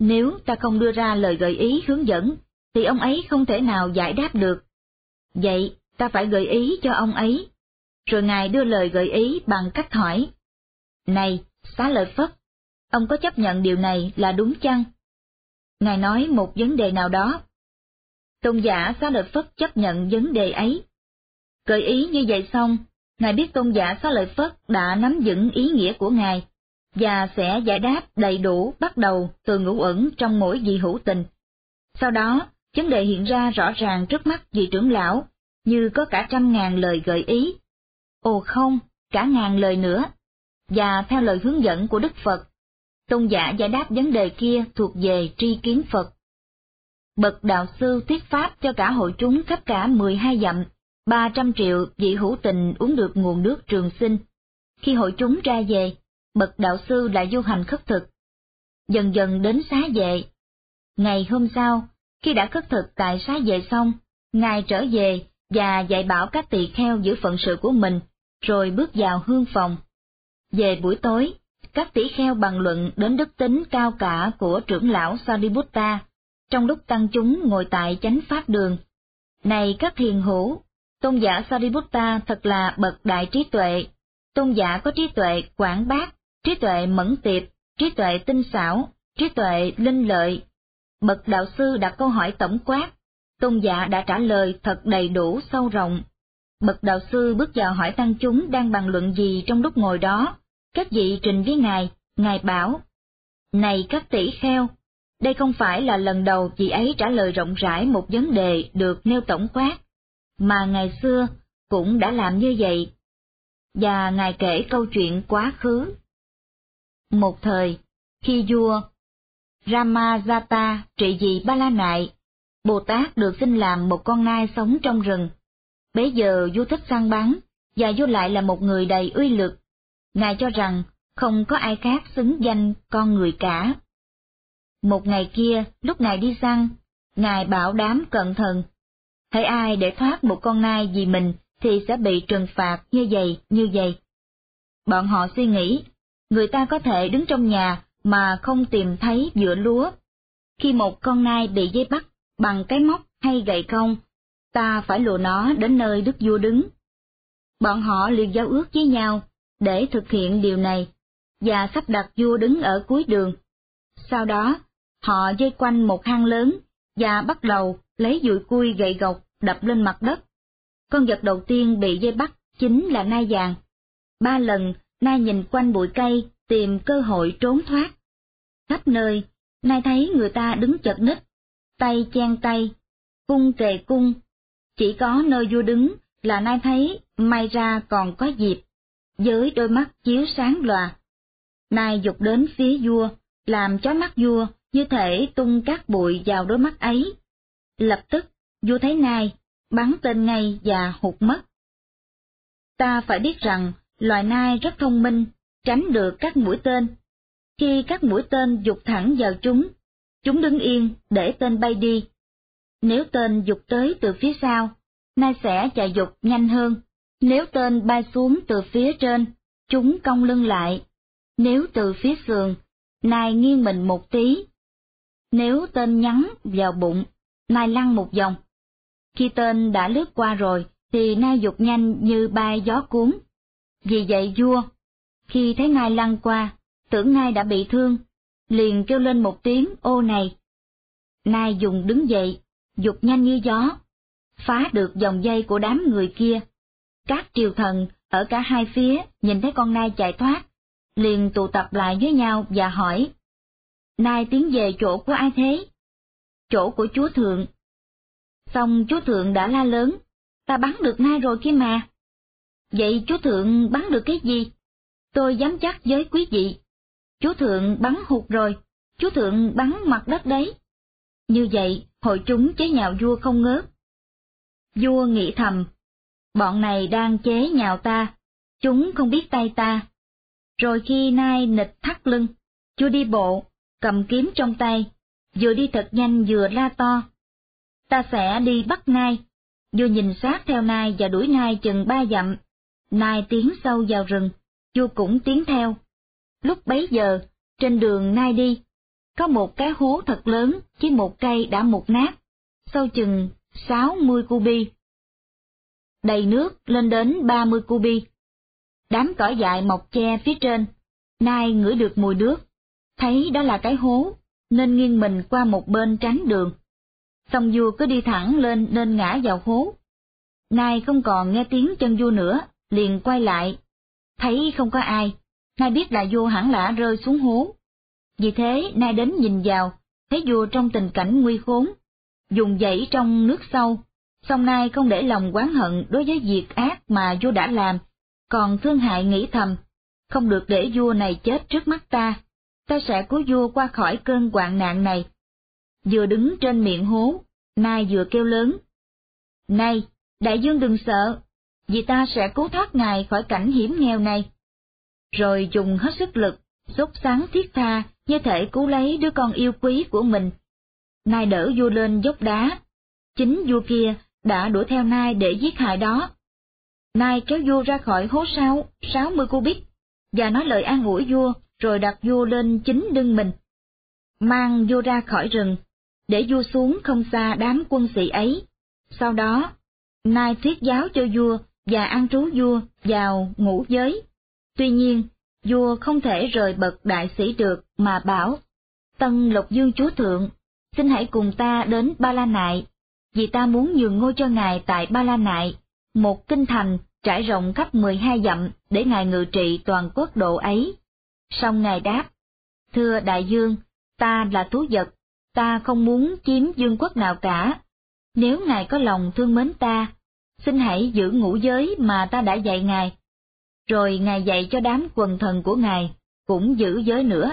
Nếu ta không đưa ra lời gợi ý hướng dẫn, thì ông ấy không thể nào giải đáp được. Vậy, ta phải gợi ý cho ông ấy. Rồi Ngài đưa lời gợi ý bằng cách hỏi. Này, Xá Lợi Phất, ông có chấp nhận điều này là đúng chăng? Ngài nói một vấn đề nào đó. Tôn giả Xá Lợi Phất chấp nhận vấn đề ấy. Gợi ý như vậy xong, Ngài biết tôn giả Xá Lợi Phất đã nắm vững ý nghĩa của Ngài, và sẽ giải đáp đầy đủ bắt đầu từ ngũ uẩn trong mỗi vị hữu tình. Sau đó, vấn đề hiện ra rõ ràng trước mắt vị trưởng lão, như có cả 100.000 lời gợi ý. Ồ không, cả 1.000 lời nữa. Và theo lời hướng dẫn của Đức Phật, tôn giả giải đáp vấn đề kia thuộc về tri kiến Phật. Bậc đạo sư thuyết pháp cho cả hội chúng khắp cả 12 dặm, 300 triệu vị hữu tình uống được nguồn nước trường sinh. Khi hội chúng ra về, bậc đạo sư lại du hành khất thực. Dần dần đến xá vệ. Ngày hôm sau, khi đã khất thực tại xá vệ xong, Ngài trở về và dạy bảo các tỳ kheo giữ phận sự của mình, rồi bước vào hương phòng. Về buổi tối, các tỷ kheo bàn luận đến đức tính cao cả của trưởng lão Sariputta, trong lúc tăng chúng ngồi tại chánh pháp đường. Này các hiền hữu, tôn giả Sariputta thật là bậc đại trí tuệ. Tôn giả có trí tuệ quảng bác, trí tuệ mẫn tiệp, trí tuệ tinh xảo, trí tuệ linh lợi. Bậc đạo sư đặt câu hỏi tổng quát, tôn giả đã trả lời thật đầy đủ sâu rộng. Bậc đạo sư bước vào hỏi tăng chúng đang bàn luận gì trong lúc ngồi đó. Các vị trình với Ngài bảo, này các tỷ kheo, đây không phải là lần đầu vị ấy trả lời rộng rãi một vấn đề được nêu tổng quát, mà ngày xưa cũng đã làm như vậy. Và Ngài kể câu chuyện quá khứ. Một thời, khi vua Ramajata trị vì Ba La Nại, Bồ Tát được xin làm một con nai sống trong rừng. Bấy giờ vua thích săn bắn, và vua lại là một người đầy uy lực. Ngài cho rằng không có ai khác xứng danh con người cả. Một ngày kia, lúc Ngài đi săn, Ngài bảo đám cẩn thận, hễ ai để thoát một con nai vì mình thì sẽ bị trừng phạt như vậy. Bọn họ suy nghĩ, người ta có thể đứng trong nhà mà không tìm thấy vựa lúa. Khi một con nai bị dây bắt bằng cái móc hay gậy công, ta phải lùa nó đến nơi đức vua đứng. Bọn họ liền giao ước với nhau để thực hiện điều này, và sắp đặt vua đứng ở cuối đường. Sau đó, họ vây quanh một hang lớn, và bắt đầu lấy dùi cui gậy gộc đập lên mặt đất. Con vật đầu tiên bị dây bắt chính là nai vàng. 3 lần, nai nhìn quanh bụi cây, tìm cơ hội trốn thoát. Khắp nơi, nai thấy người ta đứng chật ních, tay chen tay, cung kề cung. Chỉ có nơi vua đứng là nai thấy may ra còn có dịp, với đôi mắt chiếu sáng lòa. Nai giục đến phía vua, làm chói mắt vua như thể tung cát bụi vào đôi mắt ấy. Lập tức, vua thấy nai, bắn tên ngay và hụt mất. Ta phải biết rằng, loài nai rất thông minh, tránh được các mũi tên. Khi các mũi tên giục thẳng vào chúng đứng yên để tên bay đi. Nếu tên giục tới từ phía sau, nai sẽ chạy giục nhanh hơn. Nếu tên bay xuống từ phía trên, chúng cong lưng lại. Nếu từ phía sườn, nai nghiêng mình một tí. Nếu tên nhắm vào bụng, nai lăn một vòng. Khi tên đã lướt qua rồi, thì nai giục nhanh như bay gió cuốn. Vì vậy vua, khi thấy nai lăn qua, tưởng nai đã bị thương, liền kêu lên một tiếng ô này. Nai dùng đứng dậy, giục nhanh như gió, phá được vòng dây của đám người kia. Các triều thần ở cả hai phía nhìn thấy con nai chạy thoát, liền tụ tập lại với nhau và hỏi, nai tiến về chỗ của ai thế? Chỗ của chúa thượng. Xong chúa thượng đã la lớn, ta bắn được nai rồi kia mà. Vậy chúa thượng bắn được cái gì? Tôi dám chắc với quý vị, chúa thượng bắn hụt rồi, chúa thượng bắn mặt đất đấy. Như vậy, hội chúng chế nhạo vua không ngớt. Vua nghĩ thầm, bọn này đang chế nhạo ta, chúng không biết tay ta. Rồi khi nai nịch thắt lưng, vua đi bộ, cầm kiếm trong tay, vừa đi thật nhanh vừa la to. Ta sẽ đi bắt nai. Vua nhìn sát theo nai và đuổi nai chừng 3 dặm. Nai tiến sâu vào rừng, vua cũng tiến theo. Lúc bấy giờ, trên đường nai đi, có một cái hố thật lớn với một cây đã mục nát, sâu chừng 60 cubi. Đầy nước lên đến 30 cubi. Đám cỏ dại mọc che phía trên, Nai ngửi được mùi nước, thấy đó là cái hố, nên nghiêng mình qua một bên tránh đường. Xong vua cứ đi thẳng lên nên ngã vào hố. Nai không còn nghe tiếng chân vua nữa, liền quay lại. Thấy không có ai, Nai biết là vua hẳn là rơi xuống hố. Vì thế Nai đến nhìn vào, thấy vua trong tình cảnh nguy khốn, dùng dãy trong nước sâu. Song Nai không để lòng oán hận đối với việc ác mà vua đã làm, còn thương hại nghĩ thầm, không được để vua này chết trước mắt ta sẽ cứu vua qua khỏi cơn hoạn nạn này. Vừa đứng trên miệng hố, Nai vừa kêu lớn: "Này, đại vương đừng sợ, vì ta sẽ cứu thoát ngài khỏi cảnh hiểm nghèo này." Rồi dùng hết sức lực, sốt sắng thiết tha như thể cứu lấy đứa con yêu quý của mình. Nai đỡ vua lên dốc đá. Chính vua kia đã đuổi theo Nai để giết hại đó. Nai kéo vua ra khỏi hố sâu 60 cubit và nói lời an ủi vua, rồi đặt vua lên chính lưng mình, mang vua ra khỏi rừng, để vua xuống không xa đám quân sĩ ấy. Sau đó, Nai thuyết giáo cho vua và an trú vua vào ngũ giới. Tuy nhiên, vua không thể rời bậc đại sĩ được mà bảo: "Tân Lộc Dương chúa thượng, xin hãy cùng ta đến Ba La Nại, vì ta muốn nhường ngôi cho ngài tại Ba La Nại, một kinh thành trải rộng khắp 12 dặm để ngài ngự trị toàn quốc độ ấy." Song ngài đáp: "Thưa đại vương, ta là thú vật, ta không muốn chiếm vương quốc nào cả. Nếu ngài có lòng thương mến ta, xin hãy giữ ngũ giới mà ta đã dạy ngài." Rồi ngài dạy cho đám quần thần của ngài cũng giữ giới nữa.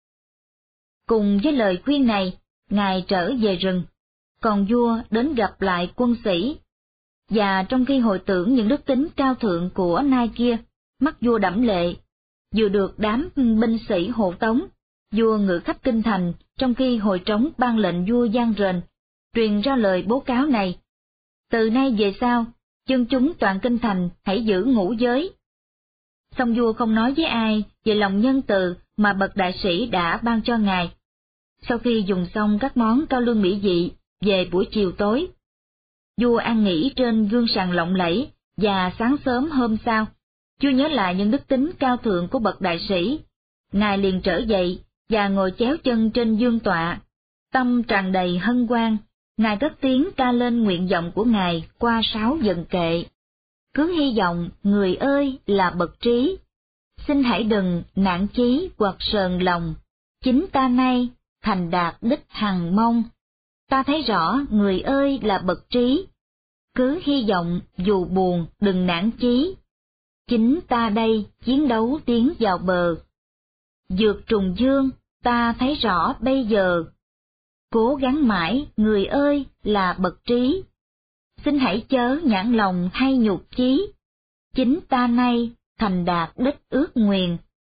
Cùng với lời khuyên này, ngài trở về rừng, còn vua đến gặp lại quân sĩ. Và trong khi hồi tưởng những đức tính cao thượng của Nai kia, mắt vua đẫm lệ. Vừa được đám binh sĩ hộ tống, vua ngự khắp kinh thành, trong khi hồi trống ban lệnh vua vang rền, truyền ra lời bố cáo này: "Từ nay về sau, dân chúng toàn kinh thành hãy giữ ngũ giới." Song vua không nói với ai về lòng nhân từ mà bậc đại sĩ đã ban cho ngài. Sau khi dùng xong các món cao lương mỹ vị, về buổi chiều tối, vua an nghỉ trên gương sàn lộng lẫy, và sáng sớm hôm sau, vua nhớ lại những đức tính cao thượng của bậc đại sĩ. Ngài liền trở dậy và ngồi chéo chân trên vương tọa, tâm tràn đầy hân hoan. Ngài cất tiếng ca lên nguyện vọng của ngài qua 6 dần kệ: "Cứ hy vọng người ơi là bậc trí, xin hãy đừng nản chí hoặc sờn lòng, chính ta nay thành đạt đích hằng mong. Ta thấy rõ người ơi là bậc trí, cứ hy vọng dù buồn đừng nản chí, chính ta đây chiến đấu tiến vào bờ. Vượt trùng dương ta thấy rõ bây giờ, cố gắng mãi người ơi là bậc trí, xin hãy chớ nhãn lòng hay nhục chí, chính ta nay thành đạt đích ước nguyền.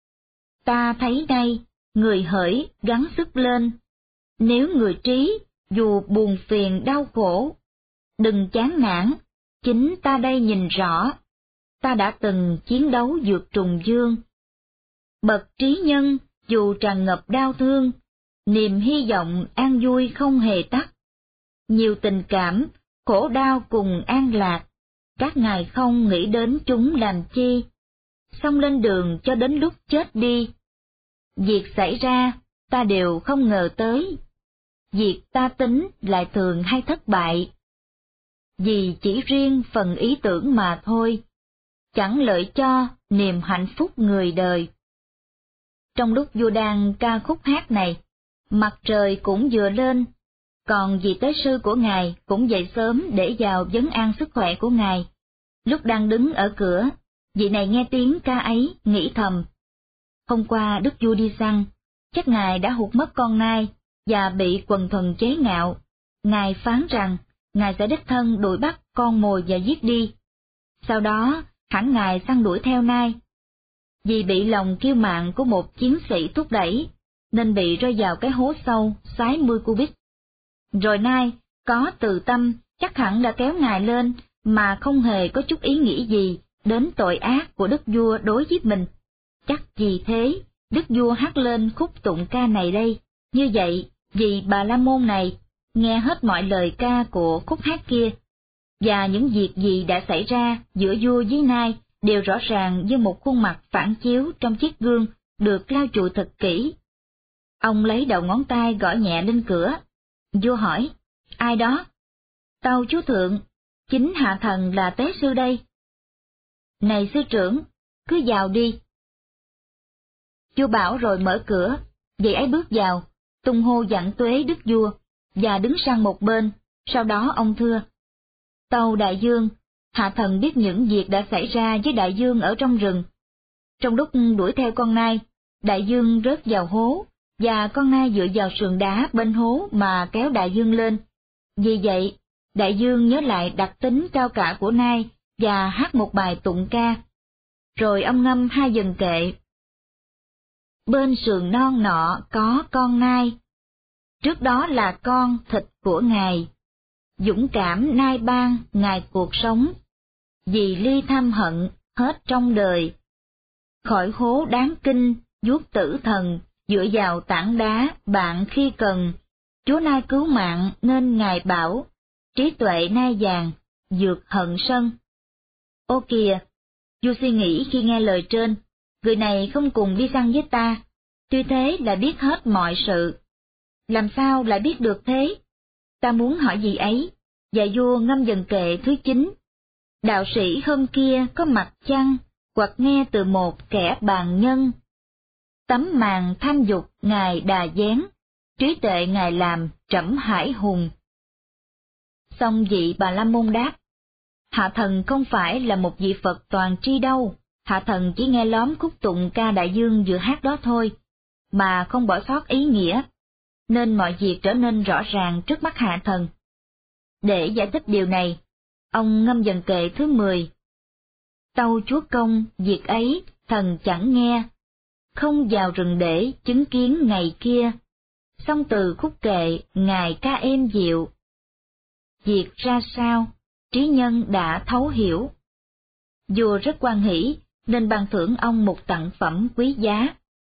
Ta thấy nay người hỡi gắng sức lên, nếu người trí dù buồn phiền đau khổ, đừng chán nản, chính ta đây nhìn rõ, ta đã từng chiến đấu vượt trùng dương. Bậc trí nhân dù tràn ngập đau thương, niềm hy vọng an vui không hề tắt. Nhiều tình cảm, khổ đau cùng an lạc, các ngài không nghĩ đến chúng làm chi, xong lên đường cho đến lúc chết đi. Việc xảy ra, ta đều không ngờ tới, việc ta tính lại thường hay thất bại, vì chỉ riêng phần ý tưởng mà thôi, chẳng lợi cho niềm hạnh phúc người đời. Trong lúc vua đang ca khúc hát này, mặt trời cũng vừa lên, còn vị tế sư của ngài cũng dậy sớm để vào vấn an sức khỏe của ngài. Lúc đang đứng ở cửa, vị này nghe tiếng ca ấy, nghĩ thầm: hôm qua đức vua đi săn, chắc ngài đã hụt mất con nai và bị quần thần chế ngạo. Ngài phán rằng ngài sẽ đích thân đuổi bắt con mồi và giết đi. Sau đó hẳn ngài săn đuổi theo nai. Vì bị lòng kiêu mạn của một chiến sĩ thúc đẩy, nên bị rơi vào cái hố sâu 60 cubit. Rồi nai có từ tâm chắc hẳn đã kéo ngài lên, mà không hề có chút ý nghĩ gì đến tội ác của đức vua đối với mình. Chắc vì thế, đức vua hát lên khúc tụng ca này đây: Như vậy, vì Bà La Môn này nghe hết mọi lời ca của khúc hát kia, và những việc gì đã xảy ra giữa vua với nai đều rõ ràng như một khuôn mặt phản chiếu trong chiếc gương được lau chùi thật kỹ. Ông lấy đầu ngón tay gõ nhẹ lên cửa. Vua hỏi, ai đó? Tâu chúa thượng, chính hạ thần là tế sư đây. Này sư trưởng, cứ vào đi. Vua bảo rồi mở cửa, vậy ấy bước vào, tung hô dặn tuế đức vua, và đứng sang một bên, sau đó ông thưa. Tâu đại vương, hạ thần biết những việc đã xảy ra với đại vương ở trong rừng. Trong lúc đuổi theo con nai, đại vương rớt vào hố, và con nai dựa vào sườn đá bên hố mà kéo đại vương lên. Vì vậy, đại vương nhớ lại đặc tính cao cả của nai và hát một bài tụng ca. Rồi ông ngâm 2 dần kệ. Bên sườn non nọ có con nai, trước đó là con thịt của ngài. Dũng cảm nai ban ngài cuộc sống, vì ly tham hận hết trong đời. Khỏi hố đáng kinh vuốt tử thần, dựa vào tảng đá bạn khi cần. Chúa nai cứu mạng nên ngài bảo, trí tuệ nai vàng vượt hận sân. Ô kìa, vua suy nghĩ khi nghe lời trên, người này không cùng đi săn với ta, tuy thế là biết hết mọi sự. Làm sao lại biết được thế? Ta muốn hỏi gì ấy, và vua ngâm dần kệ thứ 9. Đạo sĩ hôm kia có mặt chăng, hoặc nghe từ một kẻ bàn nhân. Tấm màn tham dục ngài đà dán, trí tuệ ngài làm trẫm hải hùng. Xong vị Bà La Môn đáp, hạ thần không phải là một vị Phật toàn tri đâu, hạ thần chỉ nghe lóm khúc tụng ca đại vương vừa hát đó thôi, mà không bỏ sót ý nghĩa, nên mọi việc trở nên rõ ràng trước mắt hạ thần. Để giải thích điều này, ông ngâm dần kệ thứ 10. Tâu chúa công, việc ấy, thần chẳng nghe, không vào rừng để chứng kiến ngày kia, xong từ khúc kệ, ngài ca êm dịu. Việc ra sao, trí nhân đã thấu hiểu. Vua rất hoan hỷ, nên ban thưởng ông một tặng phẩm quý giá.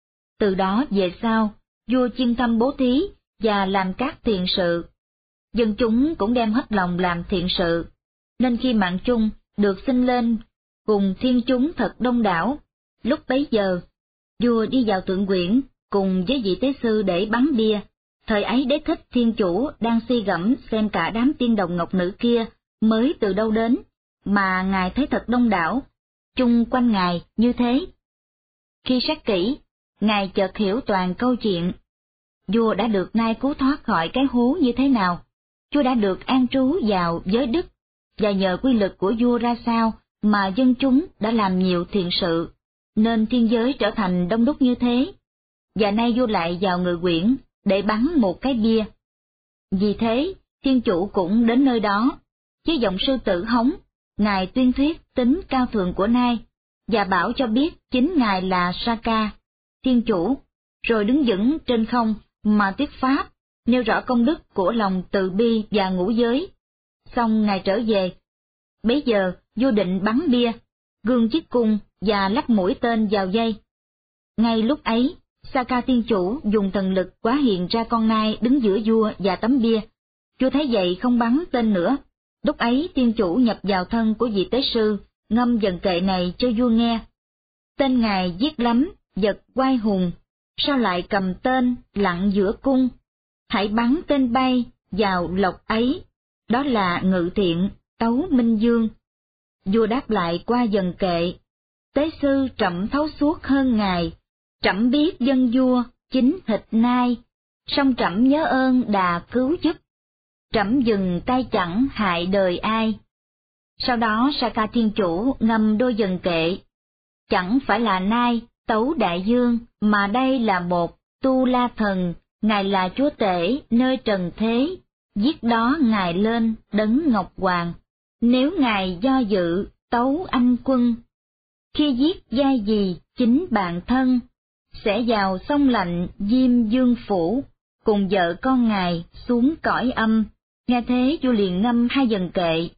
Từ đó về sau, vua chuyên tâm bố thí và làm các thiện sự. Dân chúng cũng đem hết lòng làm thiện sự, nên khi mạng chung được sinh lên cùng thiên chúng thật đông đảo. Lúc bấy giờ, vua đi vào Thượng Quyển cùng với vị tế sư để bắn bia. Thời ấy Đế Thích Thiên Chủ đang suy gẫm xem cả đám tiên đồng ngọc nữ kia mới từ đâu đến, mà ngài thấy thật đông đảo, chung quanh ngài như thế. Khi xét kỹ, ngài chợt hiểu toàn câu chuyện. Vua đã được nai cứu thoát khỏi cái hố như thế nào, vua đã được an trú vào giới đức, và nhờ quy lực của vua ra sao mà dân chúng đã làm nhiều thiện sự, nên thiên giới trở thành đông đúc như thế. Và nay vua lại vào Ngự Quyển để bắn một cái bia. Vì thế, thiên chủ cũng đến nơi đó, với giọng sư tử hống, ngài tuyên thuyết tính cao thượng của nai, và bảo cho biết chính ngài là Saka, thiên chủ, rồi đứng vững trên không mà thuyết pháp, nêu rõ công đức của lòng từ bi và ngũ giới. Xong ngài trở về. Bấy giờ vua định bắn bia, gương chiếc cung và lắp mũi tên vào dây. Ngay lúc ấy, Saka thiên chủ dùng thần lực quá hiện ra con nai đứng giữa vua và tấm bia. Vua thấy vậy không bắn tên nữa. Lúc ấy thiên chủ nhập vào thân của vị tế sư, ngâm dần kệ này cho vua nghe. Tên ngài giết lắm, vật oai hùng, sao lại cầm tên lặng giữa cung? Hãy bắn tên bay vào lộc ấy, đó là Ngự Thiện, Tấu Minh Dương. Vua đáp lại qua dần kệ, tế sư trẫm thấu suốt hơn ngài, trẫm biết dân vua chính thịt nai, song trẫm nhớ ơn đà cứu giúp, trẫm dừng tay chẳng hại đời ai. Sau đó Saka thiên chủ ngâm đôi dần kệ, chẳng phải là nai tấu đại dương, mà đây là một tu la thần, ngài là chúa tể nơi trần thế, giết đó ngài lên đấng ngọc hoàng. Nếu ngài do dự tấu anh quân, khi giết giai gì chính bạn thân, sẽ vào sông lạnh Diêm Dương Phủ, cùng vợ con ngài xuống cõi âm. Nghe thế vua liền ngâm 2 dần kệ.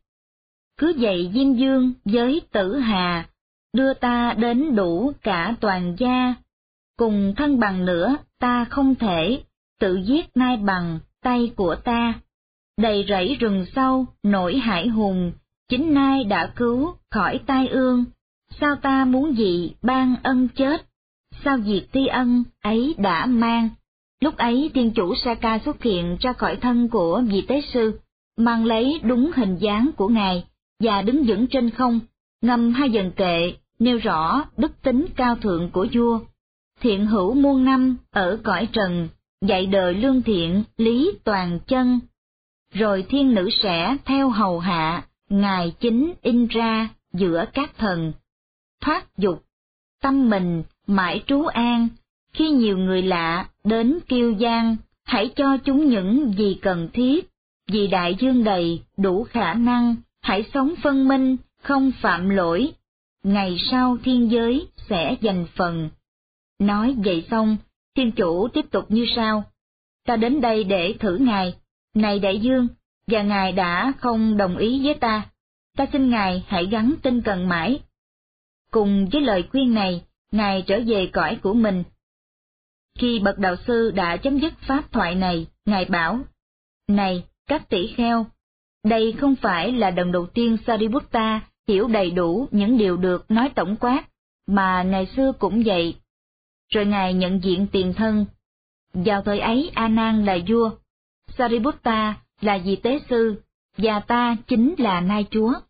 Cứ vậy Diêm Dương với Tử Hà, đưa ta đến đủ cả toàn gia, cùng thân bằng nữa ta không thể, tự giết nai bằng tay của ta. Đầy rẫy rừng sâu, nổi hải hùng, chính nai đã cứu khỏi tai ương. Sao ta muốn gì ban ân chết, sao diệt tri ân ấy đã mang. Lúc ấy thiên chủ Saka xuất hiện ra khỏi thân của vị tế sư, mang lấy đúng hình dáng của ngài, và đứng vững trên không, ngâm 2 dần kệ, nêu rõ đức tính cao thượng của vua. Thiện hữu muôn năm ở cõi trần, dạy đời lương thiện, lý toàn chân. Rồi thiên nữ sẽ theo hầu hạ, ngài chính in ra giữa các thần. Thoát dục, tâm mình mãi trú an, khi nhiều người lạ đến kiêu giang, hãy cho chúng những gì cần thiết, vì đại dương đầy đủ khả năng, hãy sống phân minh, không phạm lỗi, ngày sau thiên giới sẽ giành phần. Nói vậy xong, thiên chủ tiếp tục như sau: ta đến đây để thử ngài, này đại dương, và ngài đã không đồng ý với ta xin ngài hãy gắng tinh cần mãi. Cùng với lời khuyên này, ngài trở về cõi của mình. Khi bậc đạo sư đã chấm dứt pháp thoại này, ngài bảo: này các tỷ kheo, đây không phải là lần đầu tiên Sariputta hiểu đầy đủ những điều được nói tổng quát, mà ngày xưa cũng vậy. Rồi ngài nhận diện tiền thân. Vào thời ấy A Nan là vua, Sariputta là vị tế sư, và ta chính là nai chúa.